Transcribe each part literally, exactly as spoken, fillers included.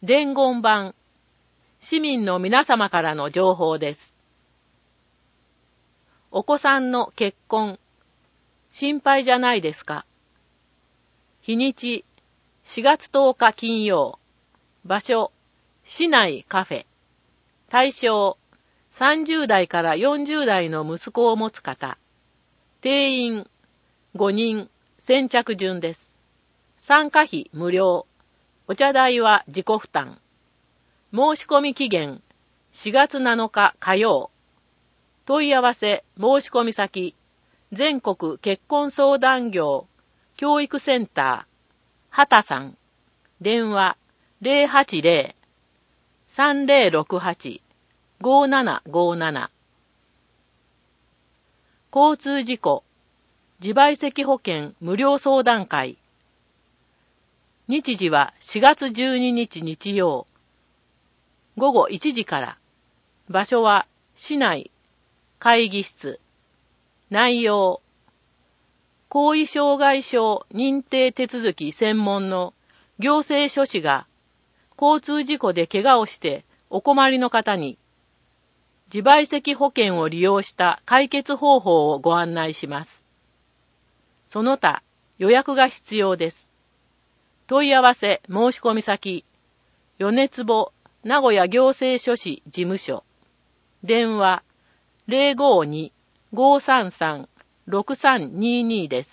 伝言板、市民の皆様からの情報です。お子さんの結婚、心配じゃないですか。日にち、しがつとおか金曜。場所、市内カフェ。対象、さんじゅうだいからよんじゅうだいの息子を持つ方。定員、ごにん、先着順です。参加費無料。お茶代は自己負担。申し込み期限、しがつなのか火曜。問い合わせ、申し込み先、全国結婚相談業、教育センター、畑さん。電話、ゼロはちゼロ さんゼロろくはち ごななごなな。交通事故、自賠責保険無料相談会。日時はしがつじゅうににち日曜。ごごいちじから。場所は市内会議室。内容、行為障害症認定手続き専門の行政書士が交通事故で怪我をしてお困りの方に自賠責保険を利用した解決方法をご案内します。その他予約が必要です。問い合わせ申し込み先、米坪名古屋行政書士事務所。電話 ゼロごに ごさんさん ろくさんにに です。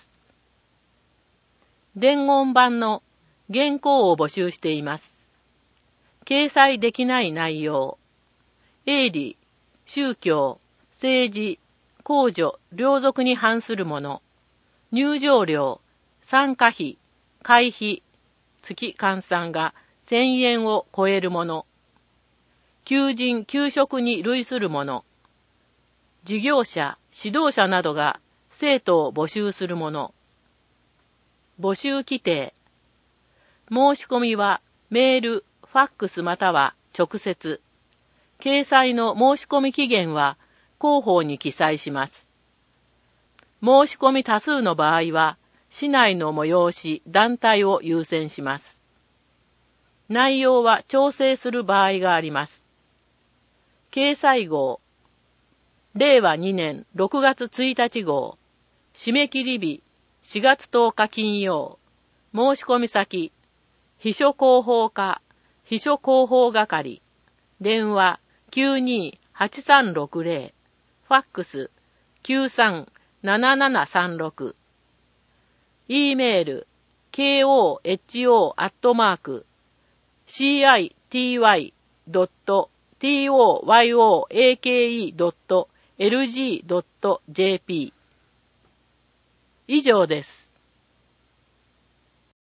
伝言板の原稿を募集しています。掲載できない内容、営利、宗教、政治、公序、良俗に反するもの、入場料、参加費、会費、月換算がせんえんを超えるもの、求人・求職に類するもの、事業者、指導者などが生徒を募集するもの、募集規定、申し込みはメール、ファックスまたは直接、掲載の申し込み期限は広報に記載します。申し込み多数の場合は、市内の催し、団体を優先します。内容は調整する場合があります。掲載号、れいわにねんろくがつついたち号、締め切り日、しがつとおか金曜、申し込み先、秘書広報課、秘書広報係、電話 きゅうにーはちさんろくゼロ、ファックス きゅうさんななななさんろく、E メール ケーオーエイチオー アットマーク シーアイティーワイ ドット トヨーク ドット エルジー ドット ジェーピー 以上です。